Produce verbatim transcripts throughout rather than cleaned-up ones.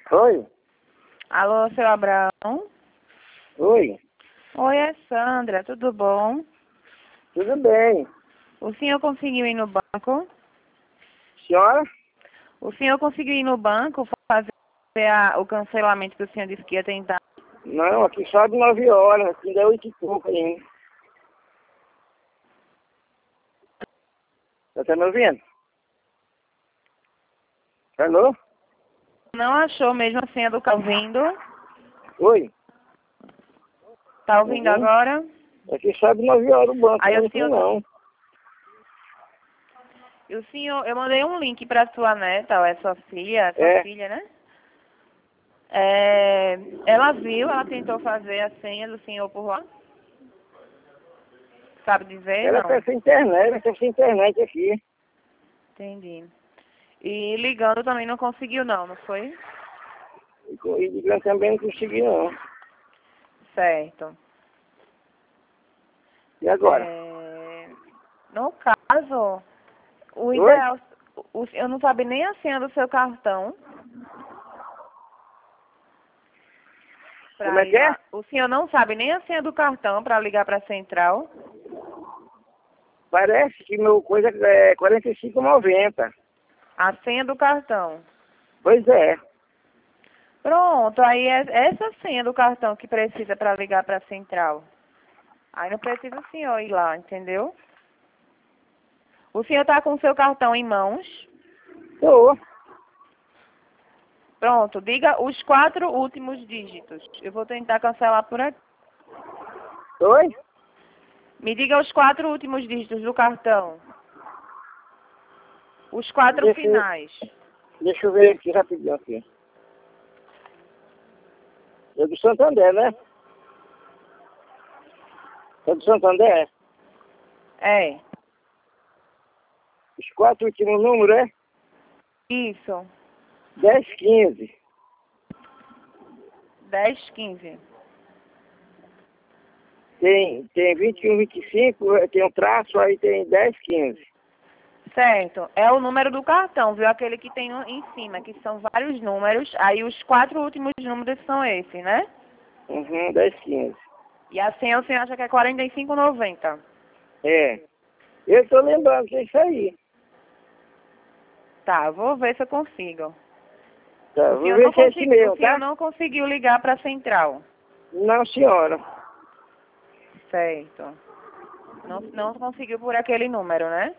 Oi? Alô, seu Abraão? Oi? Oi, é Sandra, tudo bom? Tudo bem. O senhor conseguiu ir no banco? Senhora? O senhor conseguiu ir no banco fazer a, o cancelamento que o senhor disse que ia tentar? Não, aqui só de nove horas, aqui ainda é oito e pouco ainda. Você tá me ouvindo? Alô? Não achou mesmo a senha do carro ouvindo? Oi? Tá ouvindo Uhum. agora? Aqui só de nove horas o banco, Aí não o tem senhor... não. E o senhor, eu mandei um link pra sua neta, ou é sua filha, sua É. filha, né? É, ela viu, ela tentou fazer a senha do senhor por lá? Sabe dizer? Ela Não. tá sem internet, ela tá sem internet aqui. Entendi. E ligando também não conseguiu não, não foi? E com- e ligando também não consegui não. Certo. E agora? É, no caso, o Oi? ideal, o, eu não sabe nem a senha do seu cartão. pra Como é ir que é? lá. O senhor não sabe nem a senha do cartão para ligar para a central? Parece que meu coisa é quarenta e cinco e noventa. A senha do cartão. Pois é. Pronto, aí é essa senha do cartão que precisa para ligar para a central. Aí não precisa o senhor ir lá, entendeu? O senhor está com o seu cartão em mãos. Tô. Pronto, diga os quatro últimos dígitos. Eu vou tentar cancelar por aqui. Oi? Me diga os quatro últimos dígitos do cartão. Os quatro Deixa, eu- finais. deixa eu ver aqui rapidinho aqui. É do Santander, né? É do Santander? É, Os quatro últimos números é isso. dez, quinze. dez, quinze. Tem, tem vinte e um, vinte e cinco, eh, tem um traço, aí tem dez, quinze. Certo. É o número do cartão, viu? Aquele que tem no- em cima, que são vários números. Aí os quatro últimos números são esses, né? Uhum, dez, quinze. E a senha você acha que é quarenta e cinco e noventa. É. Eu tô lembrando que é isso aí. Tá, vou ver se eu consigo. Tá, O vou senhor não, ver se é esse consegui, o mesmo, senhor tá? não conseguiu ligar para a central. Não, senhora. Certo. Não, não conseguiu por aquele número, né?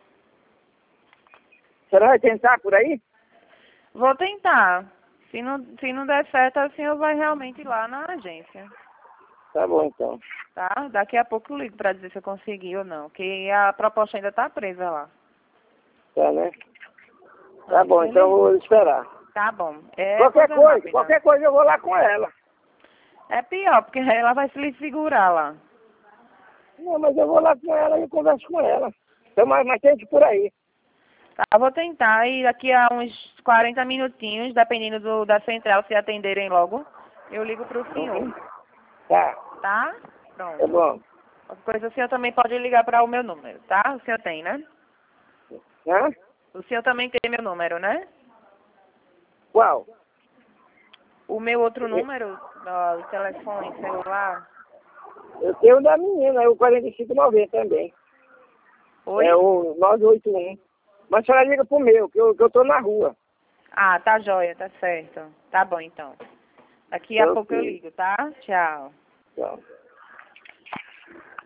Você vai tentar por aí? Vou tentar. Se não, se não der certo, o senhor vai realmente ir lá na agência. Tá bom, então. Tá? Daqui a pouco eu ligo para dizer se eu consegui ou não. Que a proposta ainda tá presa lá. Tá, né? Tá Ah, bom, então eu vou esperar. Tá bom. É Qualquer coisa coisa, rápida. qualquer coisa eu vou lá com ela. É pior, porque ela vai se lhe segurar lá. Não, mas eu vou lá com ela e eu converso com ela. Então, mas, mas tente por aí. Tá, eu vou tentar e daqui a uns quarenta minutinhos, dependendo do, da central, se atenderem logo, eu ligo pro senhor. Uhum. Tá, Tá? tá Pronto. bom. Qualquer coisa o senhor também pode ligar para o meu número, tá? O senhor tem, né? Hã? O senhor também tem meu número, né? Qual? O meu outro número, do telefone, celular. Eu tenho o da menina, é o quarenta e cinco e noventa também. Oi? É o nove oito um. Mas a senhora liga pro meu, que eu, que eu tô na rua. Ah, tá joia, tá certo. Tá bom, então. Daqui a Então, pouco eu ok. ligo, tá? Tchau. Tchau.